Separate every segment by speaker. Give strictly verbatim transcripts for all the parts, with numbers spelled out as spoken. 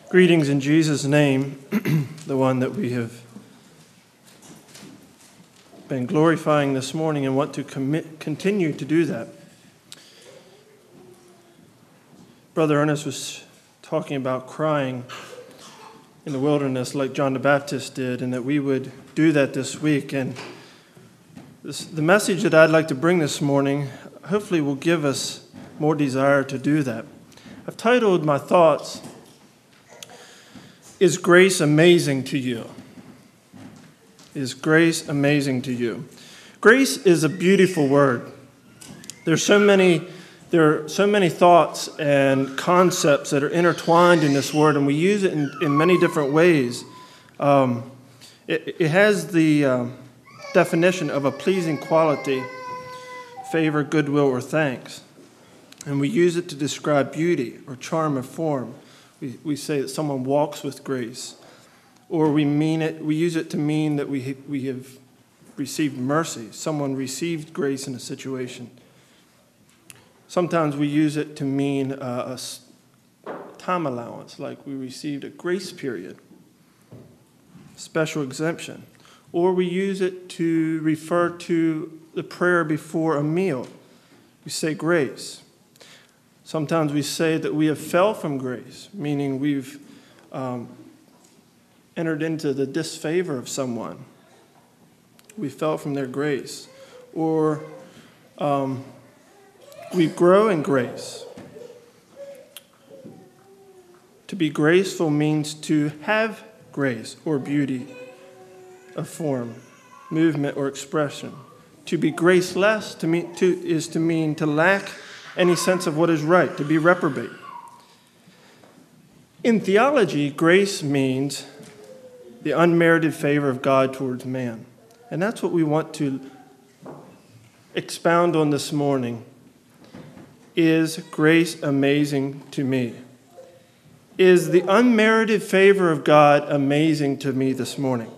Speaker 1: Greetings in Jesus' name, the one that we have been glorifying this morning and want to commit, continue to do that. Brother Ernest was talking about crying in the wilderness like John the Baptist did, and that we would do that this week. And this, the message that I'd like to bring this morning hopefully will give us more desire to do that. I've titled my thoughts, Is Grace Amazing to You? Is grace amazing to you? Grace is a beautiful word. There's so many, there are so many thoughts and concepts that are intertwined in this word, and we use it in, in many different ways. Um, it, it has the uh, definition of a pleasing quality, favor, goodwill, or thanks. And we use it to describe beauty or charm of form. We, we say that someone walks with grace. Or we mean it. We use it to mean that we we have received mercy. Someone received grace in a situation. Sometimes we use it to mean uh, a time allowance, like we received a grace period, special exemption. Or we use it to refer to the prayer before a meal. We say grace. Sometimes we say that we have fell from grace, meaning we've um, entered into the disfavor of someone. We fell from their grace. Or um, we grow in grace. To be graceful means to have grace or beauty of form, movement, or expression. To be graceless to mean, to, is to mean to lack any sense of what is right, to be reprobate. In theology, grace means the unmerited favor of God towards man. And that's what we want to expound on this morning. Is grace amazing to me? Is the unmerited favor of God amazing to me this morning?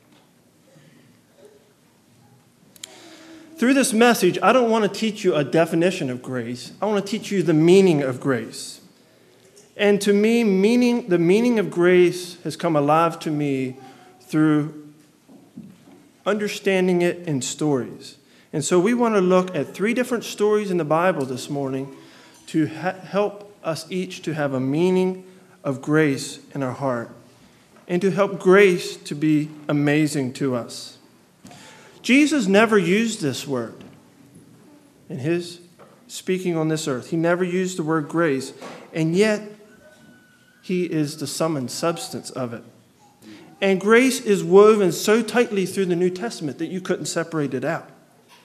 Speaker 1: Through this message, I don't want to teach you a definition of grace. I want to teach you the meaning of grace. And to me, meaning the meaning of grace has come alive to me through understanding it in stories. And so we want to look at three different stories in the Bible this morning to ha- help us each to have a meaning of grace in our heart and to help grace to be amazing to us. Jesus never used this word in his speaking on this earth. He never used the word grace, and yet he is the sum and substance of it. And grace is woven so tightly through the New Testament that you couldn't separate it out.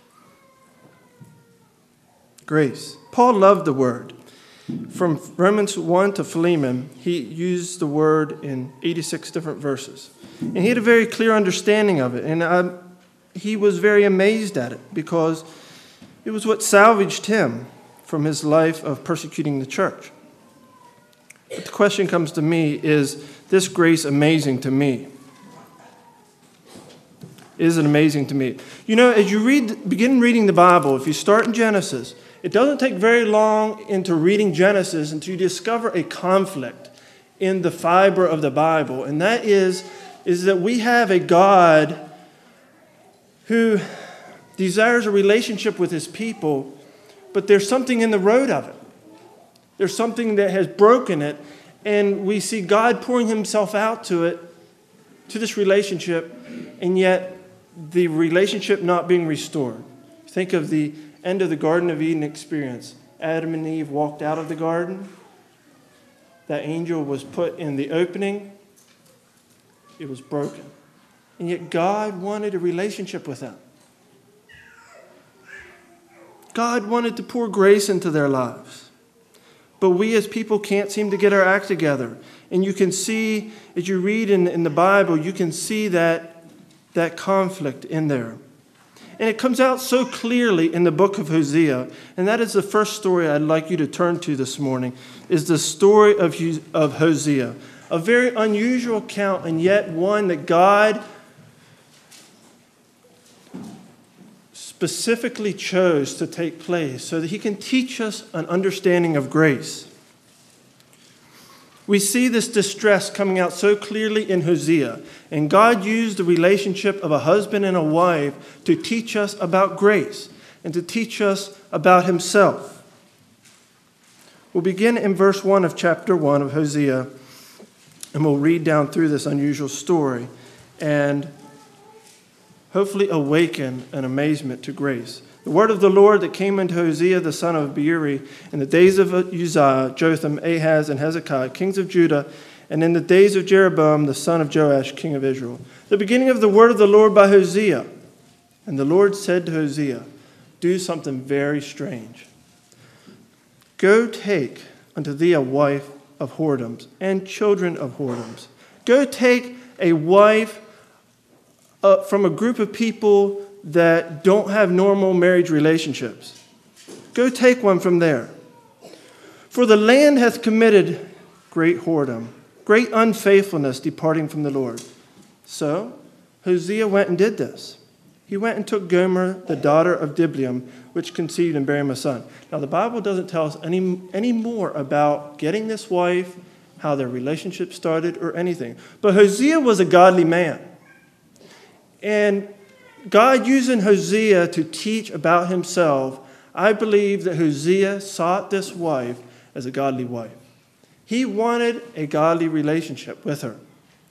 Speaker 1: Grace. Paul loved the word. From Romans one to Philemon, he used the word in eighty-six different verses. And he had a very clear understanding of it. And I, he was very amazed at it because it was what salvaged him from his life of persecuting the church. But the question comes to me, is this grace amazing to me? Is it amazing to me? You know, as you read, begin reading the Bible, if you start in Genesis, it doesn't take very long into reading Genesis until you discover a conflict in the fiber of the Bible. And that is, is that we have a God who desires a relationship with his people, but there's something in the road of it. There's something that has broken it, and we see God pouring himself out to it, to this relationship, and yet the relationship not being restored. Think of the end of the Garden of Eden experience. Adam and Eve walked out of the garden. That angel was put in the opening. It was broken. And yet God wanted a relationship with them. God wanted to pour grace into their lives. But we as people can't seem to get our act together. And you can see, as you read in, in the Bible, you can see that, that conflict in there. And it comes out so clearly in the book of Hosea. And that is the first story I'd like you to turn to this morning, is the story of, of Hosea. A very unusual account, and yet one that God specifically chose to take place so that he can teach us an understanding of grace. We see this distress coming out so clearly in Hosea. And God used the relationship of a husband and a wife to teach us about grace and to teach us about himself. We'll begin in verse one of chapter one of Hosea, and we'll read down through this unusual story and hopefully awaken an amazement to grace. The word of the Lord that came unto Hosea the son of Beeri in the days of Uzziah, Jotham, Ahaz, and Hezekiah, kings of Judah, and in the days of Jeroboam the son of Joash, king of Israel. The beginning of the word of the Lord by Hosea. And the Lord said to Hosea, do something very strange. Go take unto thee a wife of whoredoms and children of whoredoms. Go take a wife uh, from a group of people that don't have normal marriage relationships. Go take one from there. For the land hath committed great whoredom, great unfaithfulness, departing from the Lord. So Hosea went and did this. He went and took Gomer, the daughter of Diblaim, which conceived and bare him a son. Now the Bible doesn't tell us any, any more about getting this wife, how their relationship started, or anything. But Hosea was a godly man. And God using Hosea to teach about himself, I believe that Hosea sought this wife as a godly wife. He wanted a godly relationship with her.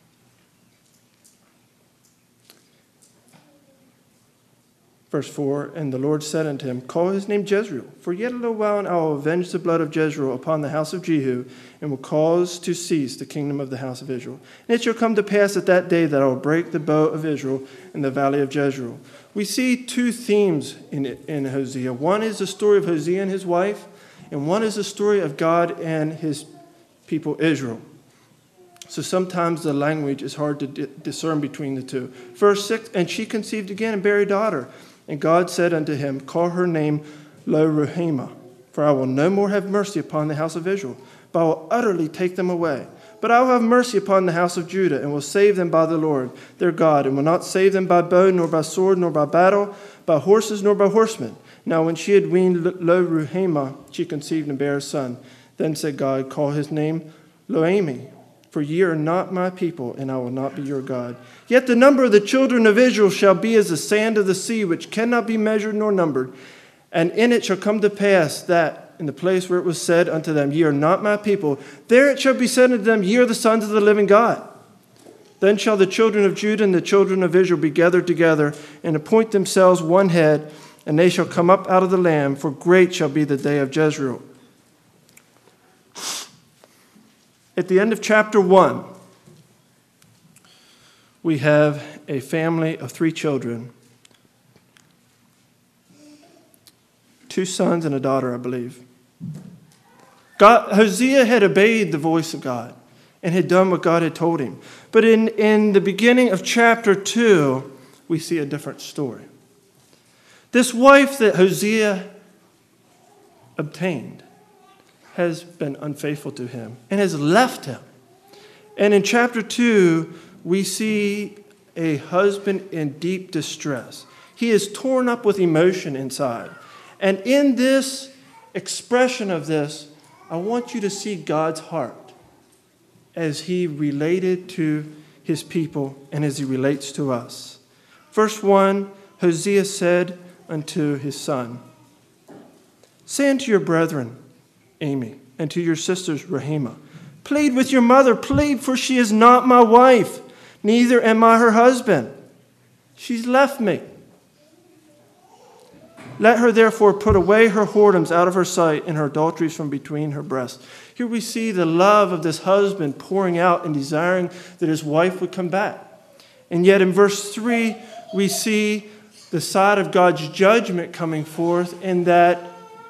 Speaker 1: Verse four, and the Lord said unto him, call his name Jezreel, for yet a little while and I will avenge the blood of Jezreel upon the house of Jehu, and will cause to cease the kingdom of the house of Israel. And it shall come to pass at that day that I will break the bow of Israel in the valley of Jezreel. We see two themes in, in Hosea. One is the story of Hosea and his wife, and one is the story of God and his people Israel. So sometimes the language is hard to di- discern between the two. Verse six, and she conceived again and bare a daughter. And God said unto him, call her name Lo-ruhamah, for I will no more have mercy upon the house of Israel, but I will utterly take them away. But I will have mercy upon the house of Judah, and will save them by the Lord their God, and will not save them by bow, nor by sword, nor by battle, by horses, nor by horsemen. Now when she had weaned Lo-ruhamah, she conceived and bare a son. Then said God, call his name Lo-ammi, for ye are not my people, and I will not be your God. Yet the number of the children of Israel shall be as the sand of the sea, which cannot be measured nor numbered. And in it shall come to pass that, in the place where it was said unto them, ye are not my people, there it shall be said unto them, ye are the sons of the living God. Then shall the children of Judah and the children of Israel be gathered together, and appoint themselves one head, and they shall come up out of the land, for great shall be the day of Jezreel. At the end of chapter one, we have a family of three children. Two sons and a daughter, I believe. God, Hosea had obeyed the voice of God and had done what God had told him. But in, in the beginning of chapter two, we see a different story. This wife that Hosea obtained has been unfaithful to him and has left him. And in chapter two, we see a husband in deep distress. He is torn up with emotion inside. And in this expression of this, I want you to see God's heart as he related to his people and as he relates to us. Verse one, Hosea said unto his son, say unto your brethren, Ammi, and to your sisters, Ruhamah, plead with your mother, plead, for she is not my wife, neither am I her husband. She's left me. Let her therefore put away her whoredoms out of her sight and her adulteries from between her breasts. Here we see the love of this husband pouring out and desiring that his wife would come back. And yet in verse three, we see the side of God's judgment coming forth, in that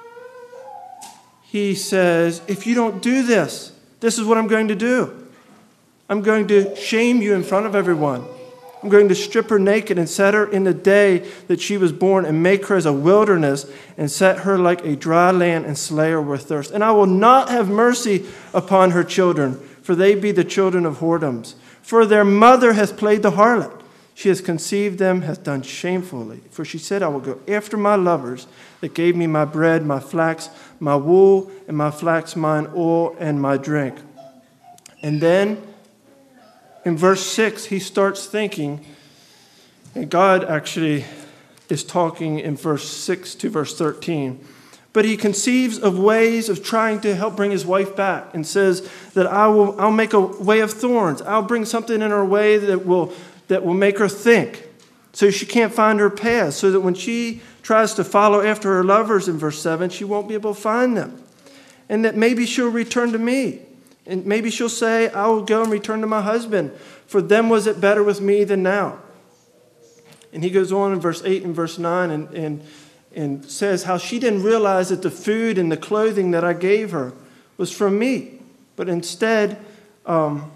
Speaker 1: he says, if you don't do this, this is what I'm going to do. I'm going to shame you in front of everyone. I'm going to strip her naked and set her in the day that she was born, and make her as a wilderness, and set her like a dry land, and slay her with thirst. And I will not have mercy upon her children, for they be the children of whoredoms. For their mother hath played the harlot. She has conceived them, hath done shamefully. For she said, I will go after my lovers that gave me my bread, my flax, my wool, and my flax, mine oil, and my drink. And then in verse six, he starts thinking, and God actually is talking in verse six to verse thirteen. But he conceives of ways of trying to help bring his wife back and says that I will, I'll make a way of thorns. I'll bring something in her way that will, that will make her think so she can't find her path, so that when she tries to follow after her lovers in verse seven, she won't be able to find them. And that maybe she'll return to me. And maybe she'll say, I will go and return to my husband. For them was it better with me than now. And he goes on in verse eight and verse nine and, and, and says how she didn't realize that the food and the clothing that I gave her was from me. But instead, um,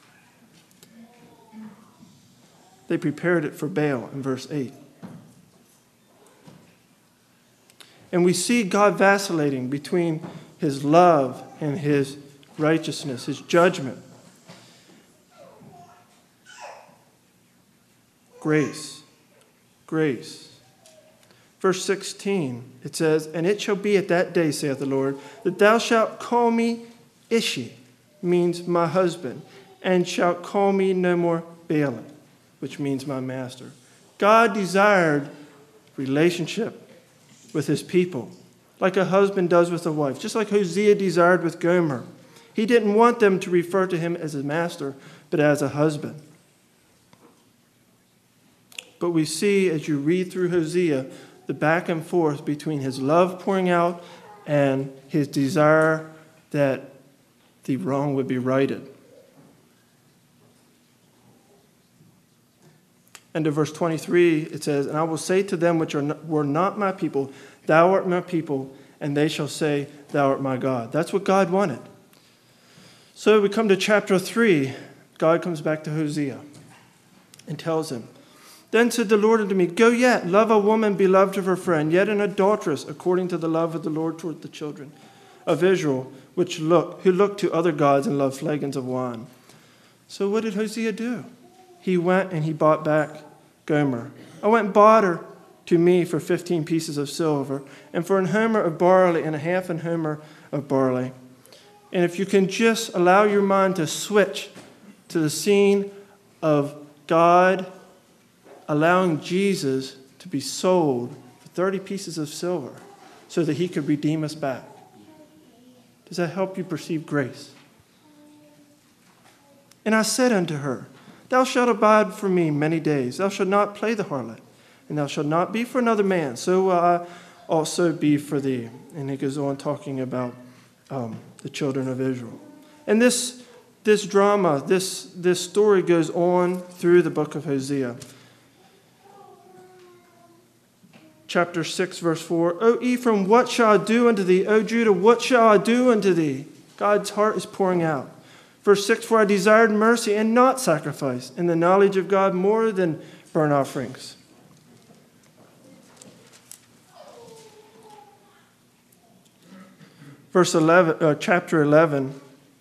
Speaker 1: they prepared it for Baal in verse eight. And we see God vacillating between his love and his righteousness, his judgment. Grace. Grace. Verse sixteen, it says, And it shall be at that day, saith the Lord, that thou shalt call me Ishi, means my husband, and shalt call me no more Baalim, which means my master. God desired relationship with his people, like a husband does with a wife, just like Hosea desired with Gomer. He didn't want them to refer to him as a master, but as a husband. But we see, as you read through Hosea, the back and forth between his love pouring out and his desire that the wrong would be righted. And to verse twenty-three, it says, And I will say to them which are not, were not my people, Thou art my people, and they shall say, Thou art my God. That's what God wanted. So we come to chapter three. God comes back to Hosea and tells him, Then said the Lord unto me, Go yet, love a woman beloved of her friend, yet an adulteress, according to the love of the Lord toward the children of Israel, which look, who look to other gods and love flagons of wine. So what did Hosea do? He went and he bought back Gomer. I went and bought her to me for fifteen pieces of silver, and for an homer of barley and a half an homer of barley. And if you can just allow your mind to switch to the scene of God allowing Jesus to be sold for thirty pieces of silver so that he could redeem us back. Does that help you perceive grace? And I said unto her, Thou shalt abide for me many days. Thou shalt not play the harlot, and thou shalt not be for another man. So will I also be for thee. And he goes on talking about um, the children of Israel. And this this drama, this, this story goes on through the book of Hosea. Chapter six, verse four, O Ephraim, what shall I do unto thee? O Judah, what shall I do unto thee? God's heart is pouring out. Verse six, For I desired mercy and not sacrifice, and the knowledge of God more than burnt offerings. Verse eleven, uh, chapter eleven,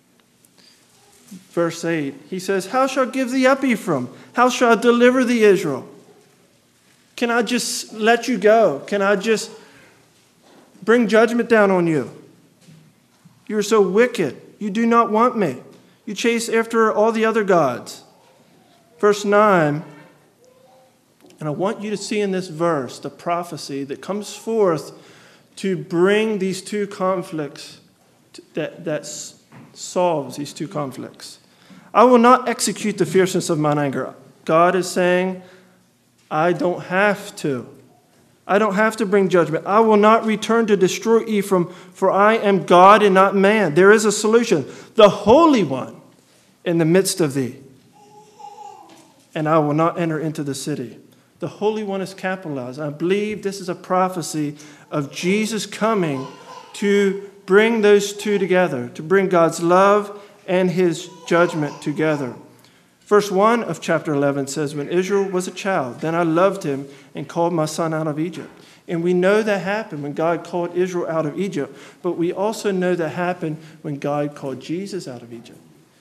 Speaker 1: verse eight, he says, How shall I give thee up, Ephraim? How shall I deliver thee, Israel? Can I just let you go? Can I just bring judgment down on you? You are so wicked. You do not want me. You chase after all the other gods. Verse nine, and I want you to see in this verse the prophecy that comes forth to bring these two conflicts, that, that solves these two conflicts. I will not execute the fierceness of mine anger. God is saying, I don't have to. I don't have to bring judgment. I will not return to destroy Ephraim, for I am God and not man. There is a solution. The Holy One in the midst of thee. And I will not enter into the city. The Holy One is capitalized. I believe this is a prophecy of Jesus coming to bring those two together, to bring God's love and his judgment together. Verse one of chapter eleven says, When Israel was a child, then I loved him and called my son out of Egypt. And we know that happened when God called Israel out of Egypt, but we also know that happened when God called Jesus out of Egypt.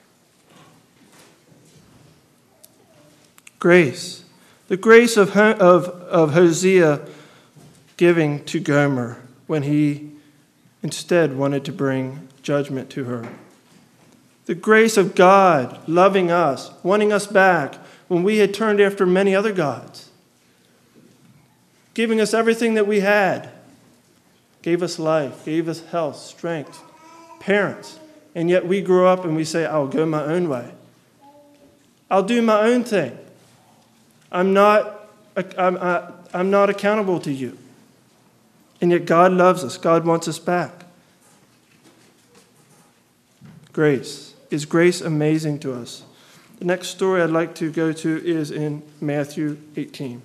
Speaker 1: Grace. The grace of, of, of Hosea giving to Gomer when he instead wanted to bring judgment to her. The grace of God loving us, wanting us back when we had turned after many other gods. Giving us everything that we had. Gave us life, gave us health, strength, parents. And yet we grow up and we say, I'll go my own way. I'll do my own thing. I'm not, I'm, I, I'm not accountable to you. And yet God loves us. God wants us back. Grace. Is grace amazing to us? The next story I'd like to go to is in Matthew eighteen.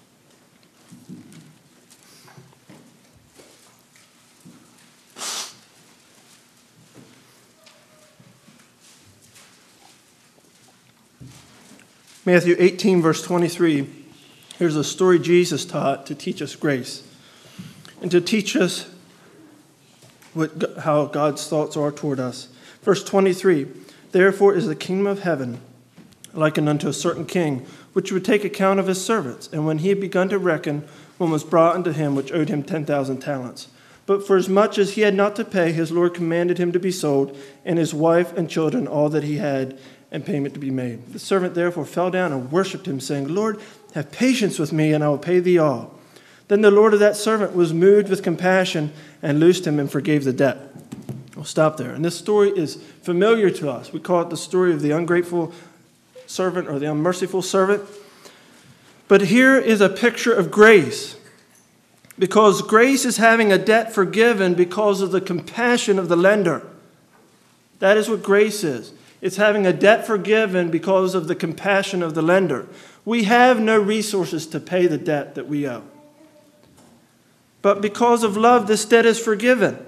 Speaker 1: Matthew eighteen, verse twenty-three. Here's a story Jesus taught to teach us grace and to teach us what, how God's thoughts are toward us. Verse twenty-three, therefore is the kingdom of heaven likened unto a certain king, which would take account of his servants. And when he had begun to reckon, one was brought unto him which owed him ten thousand talents. But for as much as he had not to pay, his Lord commanded him to be sold, and his wife and children, all that he had, and payment to be made. The servant therefore fell down and worshipped him, saying, Lord, have patience with me, and I will pay thee all. Then the Lord of that servant was moved with compassion, and loosed him and forgave the debt. We'll stop there. And this story is familiar to us. We call it the story of the ungrateful servant or the unmerciful servant. But here is a picture of grace. Because grace is having a debt forgiven because of the compassion of the lender. That is what grace is. It's having a debt forgiven because of the compassion of the lender. We have no resources to pay the debt that we owe. But because of love, this debt is forgiven.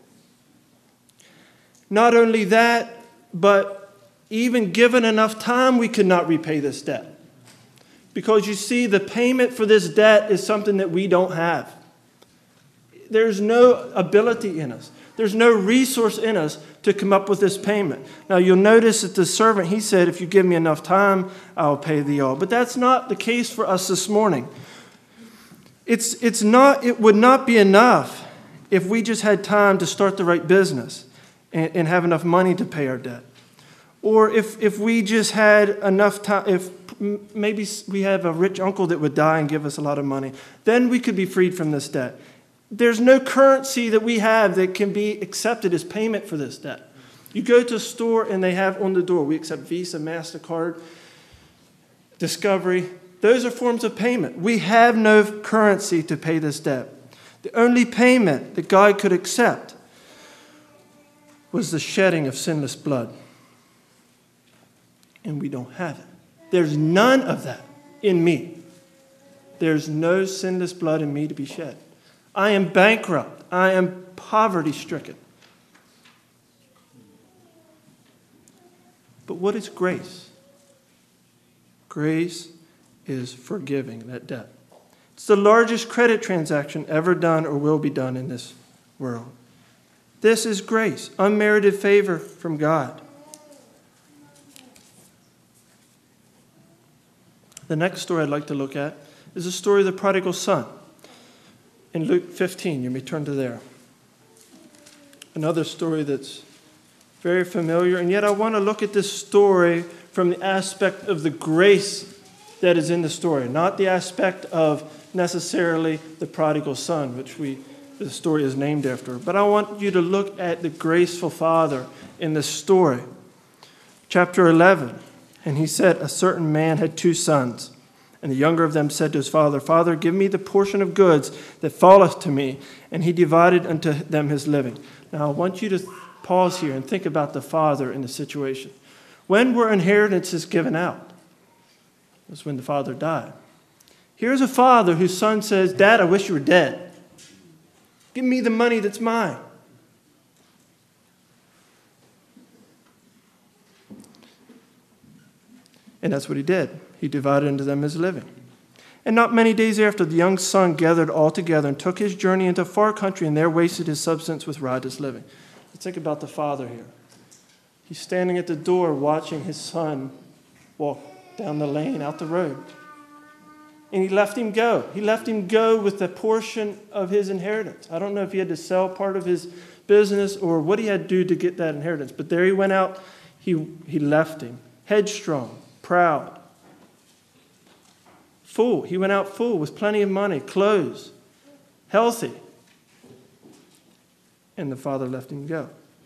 Speaker 1: Not only that, but even given enough time, we could not repay this debt. Because you see, the payment for this debt is something that we don't have. There's no ability in us. There's no resource in us to come up with this payment. Now, you'll notice that the servant, he said, if you give me enough time, I'll pay thee all. But that's not the case for us this morning. It's, it's not, it would not be enough if we just had time to start the right business and, and have enough money to pay our debt. Or if, if we just had enough time, if maybe we have a rich uncle that would die and give us a lot of money, then we could be freed from this debt. There's no currency that we have that can be accepted as payment for this debt. You go to a store and they have on the door, we accept Visa, MasterCard, Discovery. Those are forms of payment. We have no currency to pay this debt. The only payment that God could accept was the shedding of sinless blood. And we don't have it. There's none of that in me. There's no sinless blood in me to be shed. I am bankrupt. I am poverty-stricken. But what is grace? Grace is forgiving that debt. It's the largest credit transaction ever done or will be done in this world. This is grace, unmerited favor from God. The next story I'd like to look at is the story of the prodigal son. In Luke fifteen, you may turn to there. Another story that's very familiar, and yet I want to look at this story from the aspect of the grace that is in the story, not the aspect of necessarily the prodigal son, which we the story is named after. But I want you to look at the graceful father in this story. Chapter eleven, and he said, a certain man had two sons. And the younger of them said to his father, Father, give me the portion of goods that falleth to me. And he divided unto them his living. Now, I want you to pause here and think about the father in the situation. When were inheritances given out? It was when the father died. Here's a father whose son says, Dad, I wish you were dead. Give me the money that's mine. And that's what he did. He divided unto them his living. And not many days after, the young son gathered all together and took his journey into a far country, and there wasted his substance with riotous living. Let's think about the father here. He's standing at the door watching his son walk down the lane, out the road. And he left him go. He left him go with a portion of his inheritance. I don't know if he had to sell part of his business or what he had to do to get that inheritance. But there he went out. he, he left him. Headstrong, proud, full. He went out full with plenty of money, clothes, healthy. And the father let him go.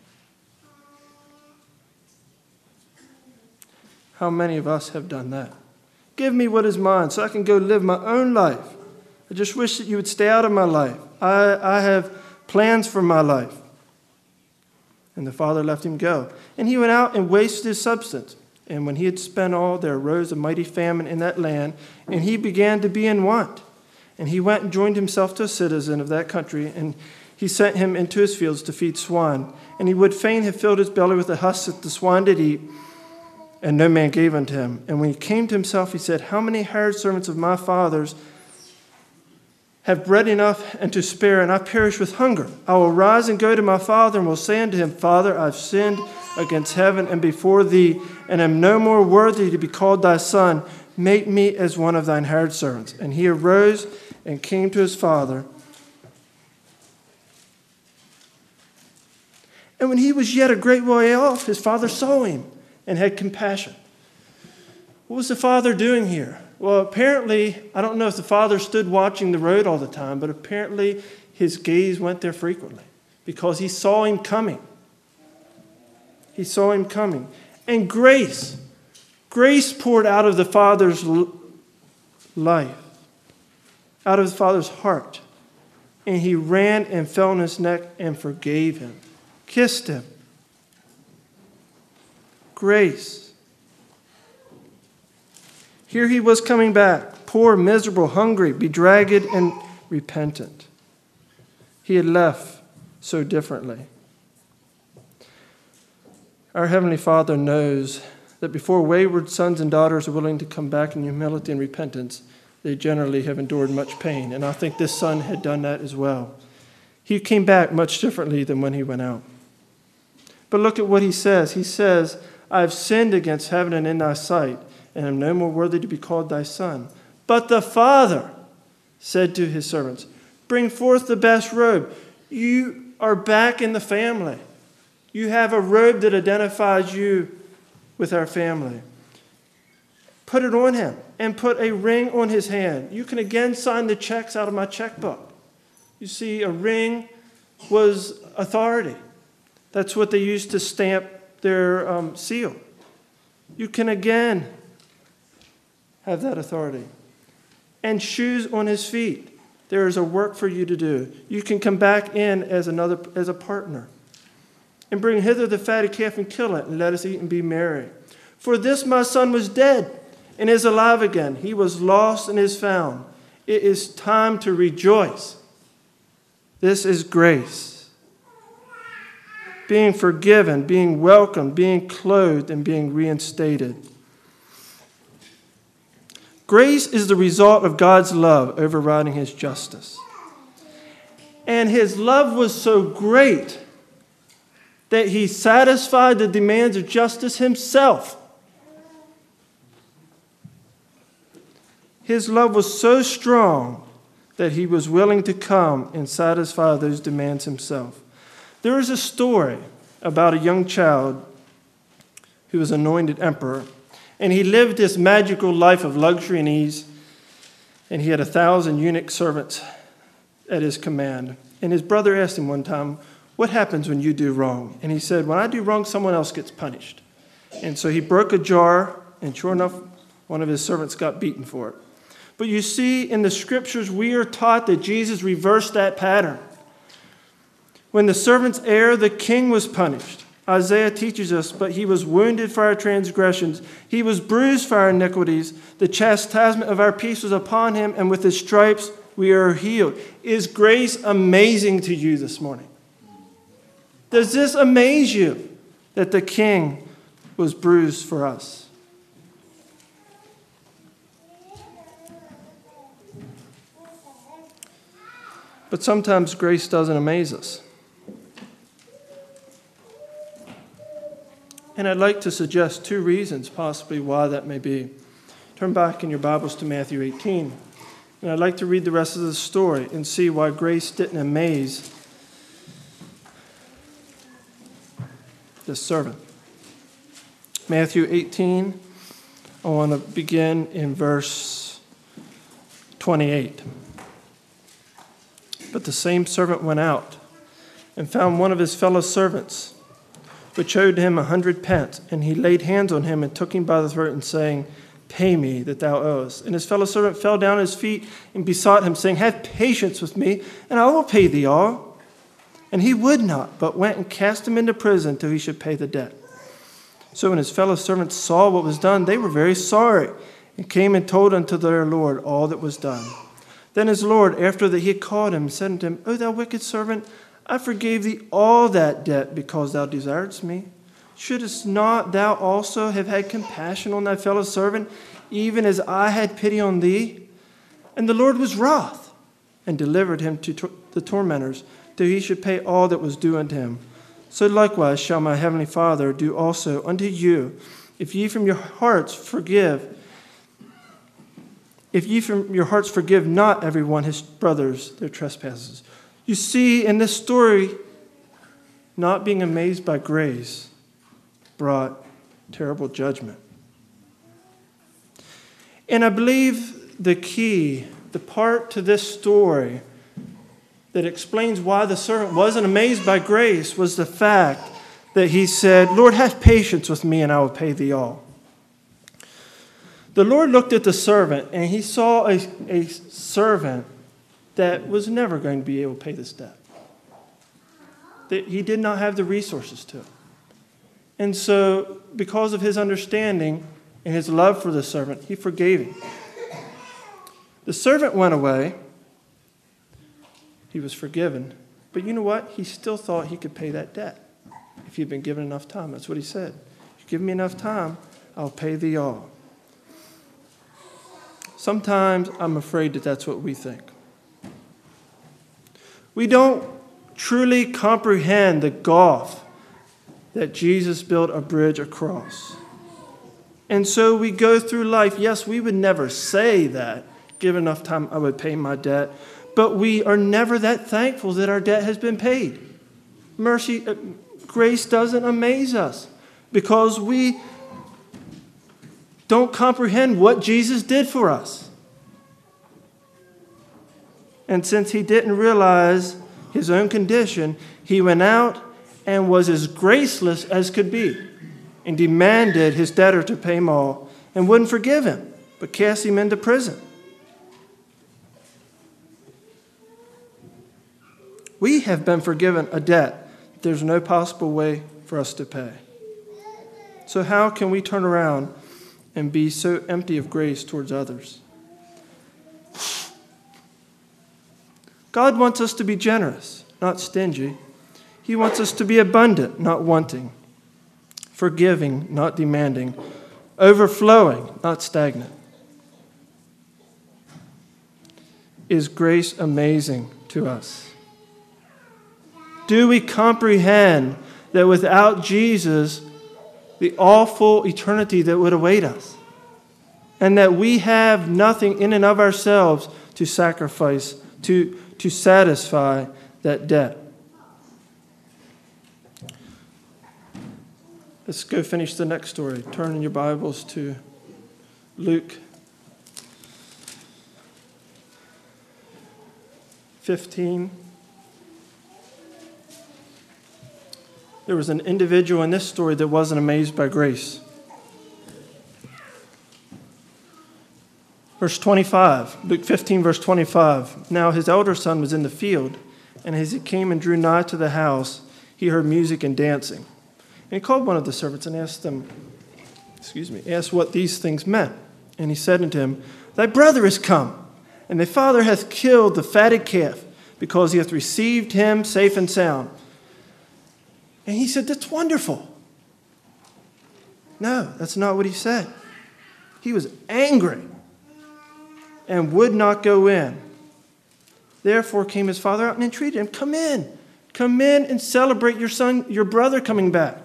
Speaker 1: How many of us have done that? Give me what is mine so I can go live my own life. I just wish that you would stay out of my life. I, I have plans for my life. And the father let him go. And he went out and wasted his substance. And when he had spent all, there arose a mighty famine in that land, and he began to be in want. And he went and joined himself to a citizen of that country, and he sent him into his fields to feed swine. And he would fain have filled his belly with the husks that the swine did eat, and no man gave unto him. And when he came to himself, he said, How many hired servants of my father's have bread enough and to spare, and I perish with hunger? I will rise and go to my father, and will say unto him, Father, I've sinned against heaven and before thee, and am no more worthy to be called thy son. Make me as one of thine hired servants. And he arose and came to his father. And when he was yet a great way off, his father saw him and had compassion. What was the father doing here? Well, apparently, I don't know if the father stood watching the road all the time, but apparently his gaze went there frequently because he saw him coming. He saw him coming. And grace, grace poured out of the father's life, out of the father's heart. And he ran and fell on his neck and forgave him, kissed him. Grace. Here he was coming back, poor, miserable, hungry, bedraggled, and repentant. He had left so differently. Our Heavenly Father knows that before wayward sons and daughters are willing to come back in humility and repentance, they generally have endured much pain. And I think this son had done that as well. He came back much differently than when he went out. But look at what he says. He says, I have sinned against heaven and in thy sight, and am no more worthy to be called thy son. But the father said to his servants, Bring forth the best robe. You are back in the family. You have a robe that identifies you with our family. Put it on him and put a ring on his hand. You can again sign the checks out of my checkbook. You see, a ring was authority. That's what they used to stamp their um, seal. You can again have that authority. And shoes on his feet. There is a work for you to do. You can come back in as another as a partner. And bring hither the fatted calf and kill it, and let us eat and be merry. For this my son was dead and is alive again. He was lost and is found. It is time to rejoice. This is grace. Being forgiven, being welcomed, being clothed, and being reinstated. Grace is the result of God's love overriding his justice. And his love was so great that he satisfied the demands of justice himself. His love was so strong that he was willing to come and satisfy those demands himself. There is a story about a young child who was anointed emperor, and he lived this magical life of luxury and ease, and he had a thousand eunuch servants at his command. And his brother asked him one time, what happens when you do wrong? And he said, when I do wrong, someone else gets punished. And so he broke a jar, and sure enough, one of his servants got beaten for it. But you see, in the scriptures, we are taught that Jesus reversed that pattern. When the servants erred, the king was punished. Isaiah teaches us, but he was wounded for our transgressions. He was bruised for our iniquities. The chastisement of our peace was upon him, and with his stripes we are healed. Is grace amazing to you this morning? Does this amaze you that the king was bruised for us? But sometimes grace doesn't amaze us. And I'd like to suggest two reasons possibly why that may be. Turn back in your Bibles to Matthew eighteen. And I'd like to read the rest of the story and see why grace didn't amaze this servant. Matthew eighteen, I want to begin in verse twenty-eight. But the same servant went out and found one of his fellow servants, which owed him a hundred pence. And he laid hands on him and took him by the throat and saying, Pay me that thou owest. And his fellow servant fell down at his feet and besought him, saying, Have patience with me, and I will pay thee all. And he would not, but went and cast him into prison till he should pay the debt. So when his fellow servants saw what was done, they were very sorry, and came and told unto their Lord all that was done. Then his Lord, after that he had called him, said unto him, O thou wicked servant, I forgave thee all that debt because thou desiredst me. Shouldest not thou also have had compassion on thy fellow servant, even as I had pity on thee? And the Lord was wroth, and delivered him to tor- the tormentors, till he should pay all that was due unto him. So likewise shall my heavenly Father do also unto you, if ye from your hearts forgive, if ye from your hearts forgive not every one his brothers their trespasses. You see, in this story, not being amazed by grace brought terrible judgment. And I believe the key, the part to this story that explains why the servant wasn't amazed by grace was the fact that he said, Lord, have patience with me and I will pay thee all. The Lord looked at the servant and he saw a, a servant that was never going to be able to pay this debt. That he did not have the resources to. And so, because of his understanding and his love for the servant, he forgave him. The servant went away. He was forgiven. But you know what? He still thought he could pay that debt if he'd been given enough time. That's what he said. If you give me enough time, I'll pay thee all. Sometimes I'm afraid that that's what we think. We don't truly comprehend the gulf that Jesus built a bridge across. And so we go through life. Yes, we would never say that, given enough time, I would pay my debt. But we are never that thankful that our debt has been paid. Mercy, uh, grace doesn't amaze us because we don't comprehend what Jesus did for us. And since he didn't realize his own condition, he went out and was as graceless as could be and demanded his debtor to pay him all and wouldn't forgive him, but cast him into prison. We have been forgiven a debt there's no possible way for us to pay. So how can we turn around and be so empty of grace towards others? God wants us to be generous, not stingy. He wants us to be abundant, not wanting. Forgiving, not demanding. Overflowing, not stagnant. Is grace amazing to us? Do we comprehend that without Jesus, the awful eternity that would await us, and that we have nothing in and of ourselves to sacrifice, to, to satisfy that debt? Let's go finish the next story. Turn in your Bibles to Luke fifteen. There was an individual in this story that wasn't amazed by grace. Verse twenty-five, Luke fifteen, verse twenty-five. Now his elder son was in the field, and as he came and drew nigh to the house, he heard music and dancing. And he called one of the servants and asked them, excuse me, asked what these things meant. And he said unto him, Thy brother is come, and thy father hath killed the fatted calf, because he hath received him safe and sound. And he said, That's wonderful. No, that's not what he said. He was angry and would not go in. Therefore came his father out and entreated him, Come in, come in and celebrate your son, your brother coming back.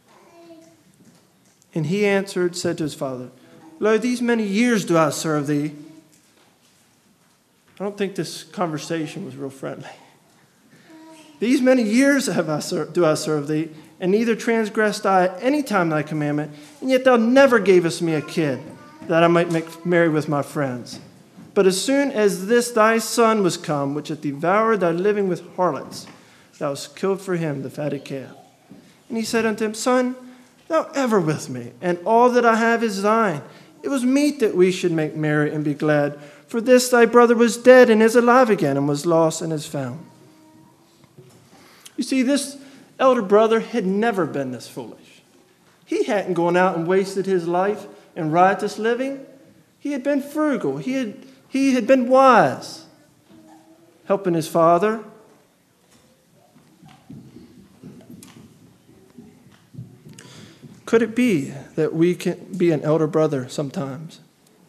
Speaker 1: And he answered, said to his father, Lo, these many years do I serve thee. I don't think this conversation was real friendly. These many years have I ser- do I serve thee, and neither transgressed I at any time thy commandment, and yet thou never gavest me a kid, that I might make merry with my friends. But as soon as this thy son was come, which hath devoured thy living with harlots, thou hast killed for him the fatted calf. And he said unto him, Son, thou ever with me, and all that I have is thine. It was meet that we should make merry and be glad. For this thy brother was dead and is alive again, and was lost and is found. You see, this elder brother had never been this foolish. He hadn't gone out and wasted his life in riotous living. He had been frugal. He had, he had been wise, helping his father. Could it be that we can be an elder brother sometimes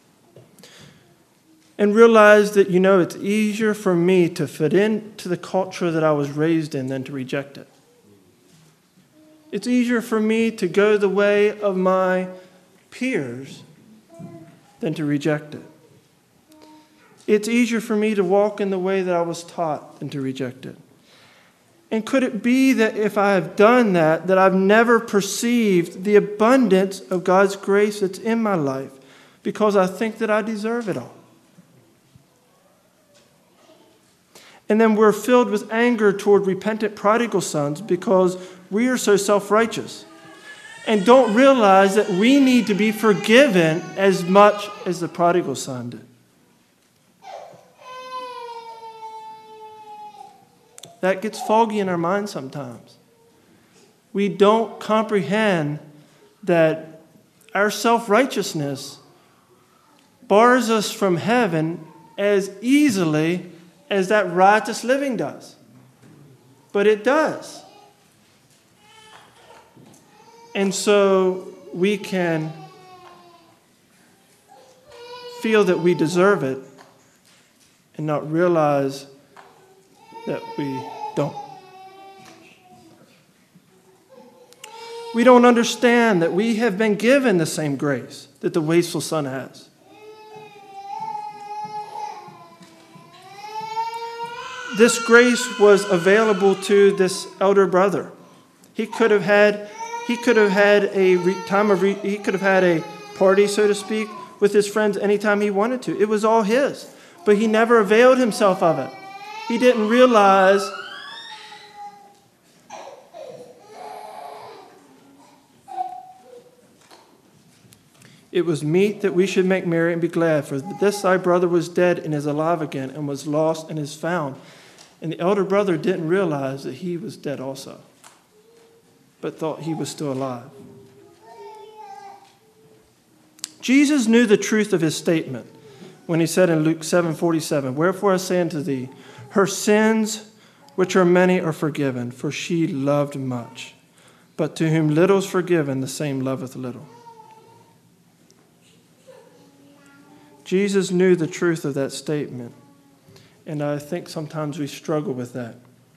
Speaker 1: and realize that, you know, it's easier for me to fit into the culture that I was raised in than to reject it? It's easier for me to go the way of my peers than to reject it. It's easier for me to walk in the way that I was taught than to reject it. And could it be that if I have done that, that I've never perceived the abundance of God's grace that's in my life because I think that I deserve it all? And then we're filled with anger toward repentant prodigal sons because we are so self-righteous and don't realize that we need to be forgiven as much as the prodigal son did. That gets foggy in our minds sometimes. We don't comprehend that our self-righteousness bars us from heaven as easily as that riotous living does. But it does. And so we can feel that we deserve it and not realize that we don't. We don't understand that we have been given the same grace that the wasteful son has. This grace was available to this elder brother. He could have had, he could have had a re- time of, re- he could have had a party, so to speak, with his friends anytime he wanted to. It was all his, but he never availed himself of it. He didn't realize it was meet that we should make merry and be glad, for this thy brother was dead and is alive again, and was lost and is found. And the elder brother didn't realize that he was dead also, but thought he was still alive. Jesus knew the truth of his statement when he said in Luke seven forty-seven, Wherefore I say unto thee, her sins, which are many, are forgiven, for she loved much. But to whom little is forgiven, the same loveth little. Jesus knew the truth of that statement, and I think sometimes we struggle with that.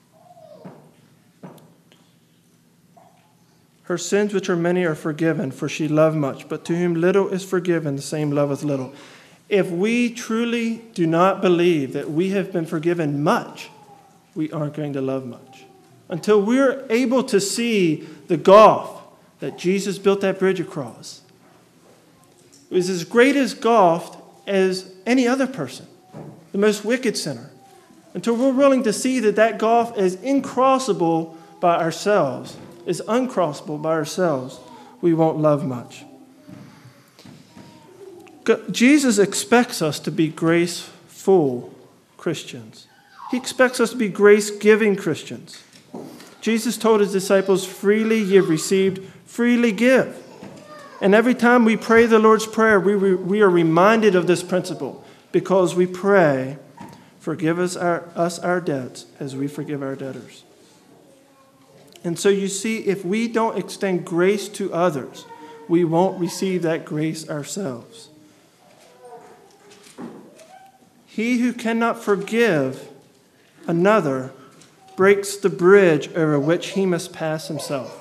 Speaker 1: Her sins, which are many, are forgiven, for she loved much. But to whom little is forgiven, the same loveth little. If we truly do not believe that we have been forgiven much, we aren't going to love much. Until we're able to see the gulf that Jesus built that bridge across. It was as great as gulf as any other person, the most wicked sinner. Until we're willing to see that that gulf is incrossable by ourselves, is uncrossable by ourselves, we won't love much. Jesus expects us to be graceful Christians. He expects us to be grace-giving Christians. Jesus told his disciples, freely ye have received, freely give. And every time we pray the Lord's Prayer, we, re, we are reminded of this principle because we pray, forgive us our, us our debts as we forgive our debtors. And so you see, if we don't extend grace to others, we won't receive that grace ourselves. He who cannot forgive another breaks the bridge over which he must pass himself.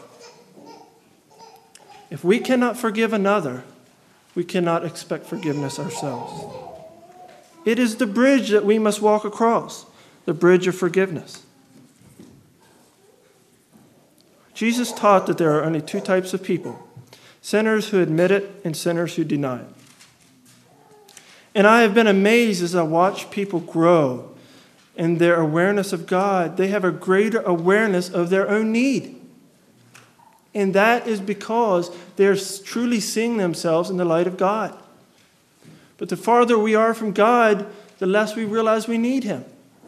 Speaker 1: If we cannot forgive another, we cannot expect forgiveness ourselves. It is the bridge that we must walk across, the bridge of forgiveness. Jesus taught that there are only two types of people, sinners who admit it and sinners who deny it. And I have been amazed as I watch people grow in their awareness of God. They have a greater awareness of their own need. And that is because they're truly seeing themselves in the light of God. But the farther we are from God, the less we realize we need Him.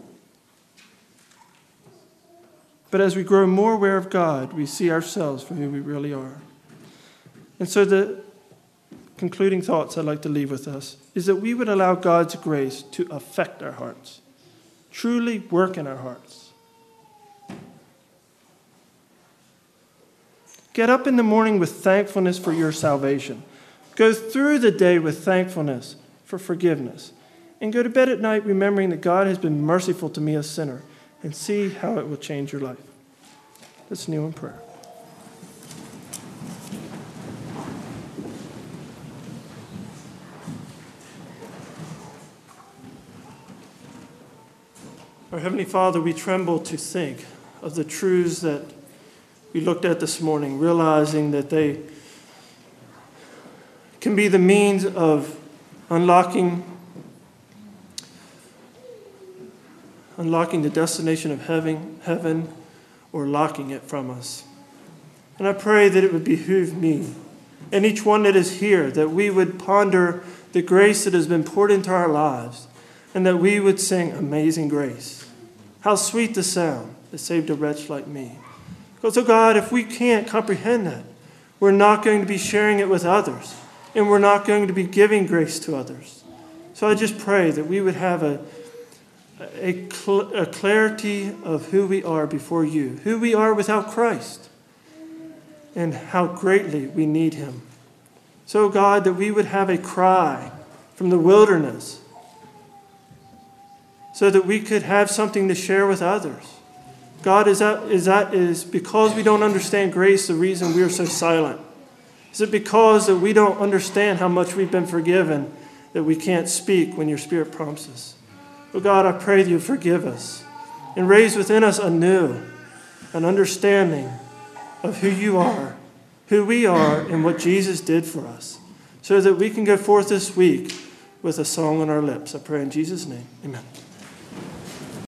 Speaker 1: But as we grow more aware of God, we see ourselves for who we really are. And so the concluding thoughts I'd like to leave with us is that we would allow God's grace to affect our hearts, truly work in our hearts. Get up in the morning with thankfulness for your salvation. Go through the day with thankfulness for forgiveness. And go to bed at night remembering that God has been merciful to me, a sinner, and see how it will change your life. Let's kneel in prayer. Our Heavenly Father, we tremble to think of the truths that we looked at this morning, realizing that they can be the means of unlocking unlocking the destination of heaven, heaven or locking it from us. And I pray that it would behoove me and each one that is here, that we would ponder the grace that has been poured into our lives, and that we would sing Amazing Grace. How sweet the sound that saved a wretch like me. Because, oh God, if we can't comprehend that, we're not going to be sharing it with others, and we're not going to be giving grace to others. So I just pray that we would have a A, cl- a clarity of who we are before you, who we are without Christ, and how greatly we need Him. So, God, that we would have a cry from the wilderness so that we could have something to share with others. God, is that, is that is because we don't understand grace the reason we are so silent? Is it because that we don't understand how much we've been forgiven that we can't speak when your Spirit prompts us? Oh God, I pray that you forgive us and raise within us anew an understanding of who you are, who we are, and what Jesus did for us, so that we can go forth this week with a song on our lips. I pray in Jesus' name, amen.